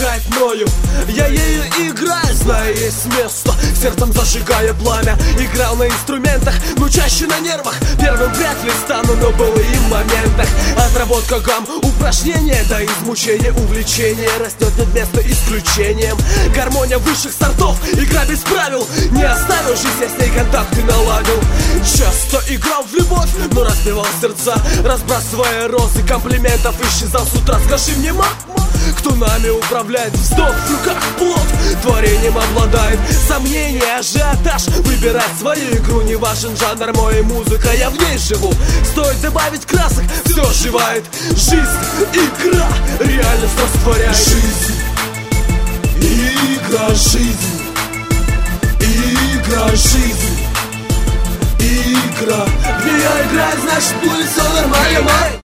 играет мною. Я ею играю, зная есть место, сердцем зажигая пламя. Играл на инструментах, но чаще на нервах. Первым вряд ли стану, но был и в моментах. Отработка гамм, упражнения до измучения. Увлечение растет над место исключением. Гармония высших сортов, игра без правил. Не оставил жизнь, я с ней контакты наладил. Часто играл в любовь, но разбивал сердца, разбрасывая розы комплиментов. Исчезал с утра, скажи мне, кто нами управляет? Вздох в руках, плод творением обладает. Сомнения, ажиотаж, выбирать свою игру. Не важен жанр, мой музыка, я в ней живу. Стоит добавить красок, все оживает. Жизнь, игра, реальность растворяет. Жизнь, игра, жизнь. Игра, жизнь. Игра, где я играю, значит будет все нормально, май.